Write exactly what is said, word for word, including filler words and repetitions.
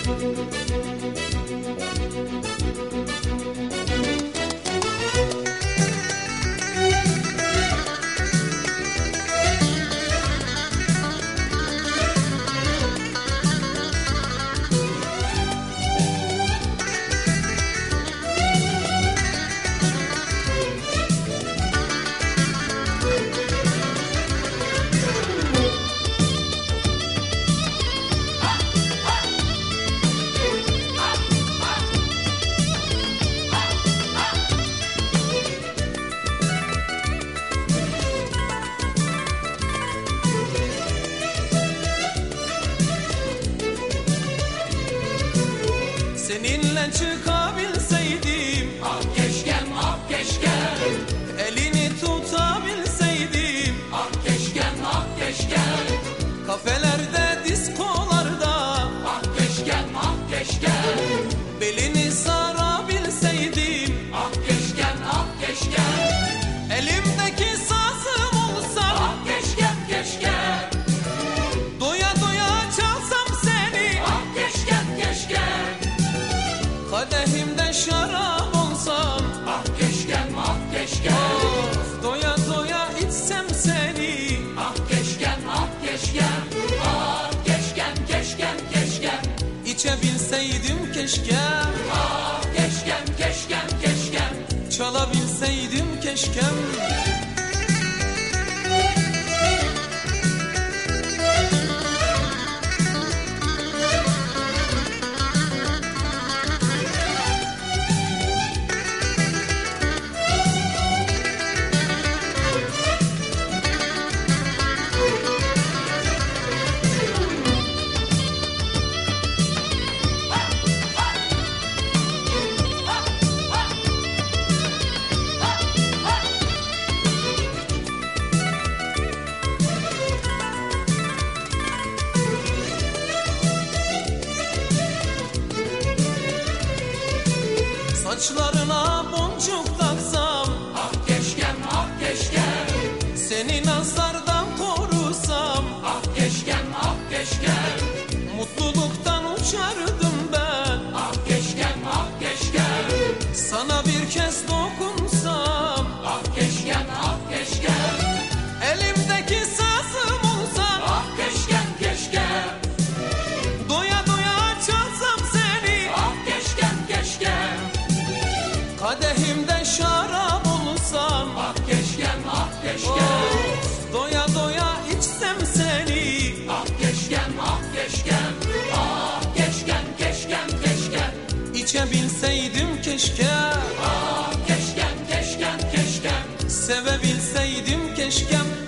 Seninle çıkabilseydim, ah keşkem, ah keşkem, elini tutabilseydim, ah keşkem, ah keşkem, kafelerde, diskolarda, ah keşkem, ah keşkem, belini sarabilseydim, ah keşkem, ah keşkem, elimdeki sazım olsan, ah keşkem, keşkem, doya doya çalsam seni, ah keşkem, keşkem, kadehimde şarap olsam, ah keşkem, ah keşkem, of, doya doya içsem seni, ah keşkem, ah keşkem, ah keşkem, keşkem, keşkem, içebilseydim keşke, ah keşkem, keşkem, keşkem, çalabilseydim keşkem. Saçlarına boncuk taksam, ah keşkem, ah keşkem, seni nazardan korusam, ah keşkem, ah keşkem, mutluluktan uçardım ben. ah keşkem, ah keşkem, Sana bir kez dokunsam, ah keşkem, ah keşkem, elimdeki sazım olsan, ah keşkem, keşkem, doya doya çalsam seni, ah keşkem, keşkem, kadehimde şarap olsam, ah keşkem, ah keşkem, of, doya doya içsem seni, ah keşkem, ah keşkem, ah keşkem, keşkem, keşkem, içebilseydim keşke, ah keşkem, keşkem, keşkem, sevebilseydim keşkem.